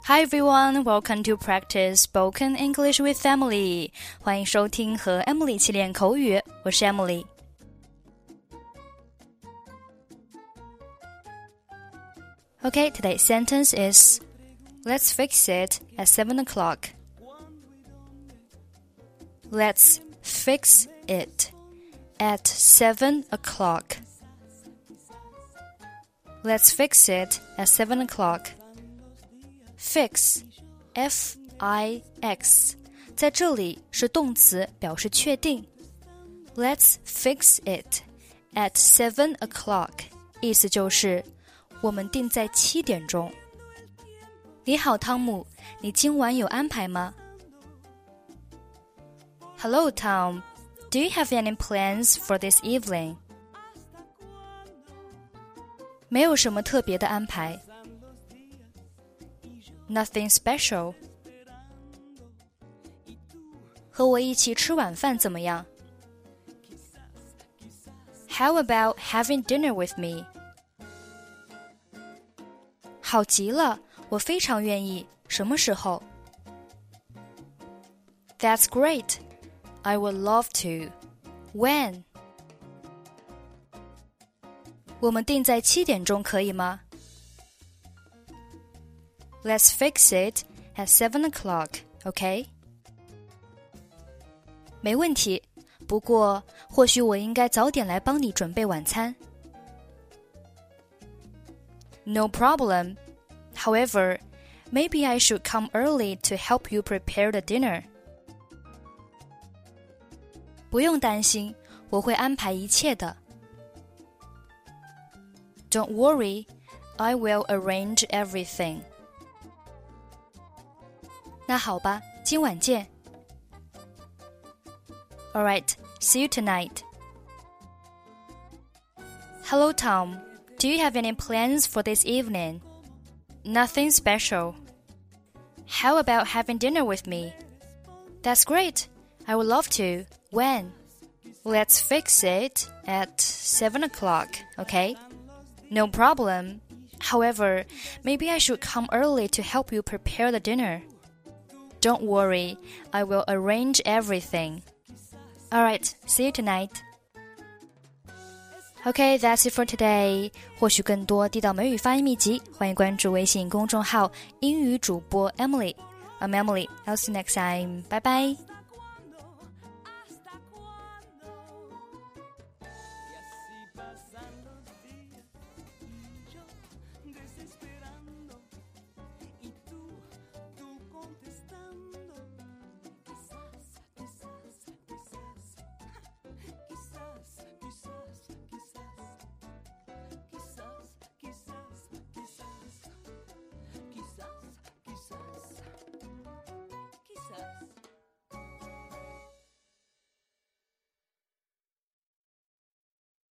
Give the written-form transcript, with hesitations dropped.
Hi everyone, welcome to practice spoken English with Emily. 欢迎收听和 Emily 一起练口语，我是 Emily。Okay, today's sentence is Let's fix it at 7 o'clock. Let's fix it at 7 o'clock. Let's fix it at 7 o'clock. Fix, F-I-X 在这里是动词，表示确定。Let's fix it at 7 o'clock 意思就是我们定在7点钟。你好，汤姆，你今晚有安排吗？ Hello, Tom. Do you have any plans for this evening? 没有什么特别的安排。Nothing special. 和我一起吃晚饭怎么样？ How about having dinner with me? 好极了，我非常愿意。什么时候？ That's great. I would love to. When? 我们定在7点钟可以吗？ Let's fix it at 7 o'clock, okay? 没问题，不过或许我应该早点来帮你准备晚餐。No problem. However, maybe I should come early to help you prepare the dinner. 不用担心，我会安排一切的。Don't worry, I will arrange everything. 那好吧，今晚见。Alright, see you tonight. Hello, Tom. Do you have any plans for this evening? Nothing special. How about having dinner with me? That's great. I would love to. When? Let's fix it at 7 o'clock, okay? No problem. However, maybe I should come early to help you prepare the dinner. Don't worry, I will arrange everything. Alright, see you tonight. Okay, that's it for today. 获取更多地道美语发音秘籍，欢迎关注微信公众号英语主播 Emily. I'm Emily. I'll see you next time. Bye bye.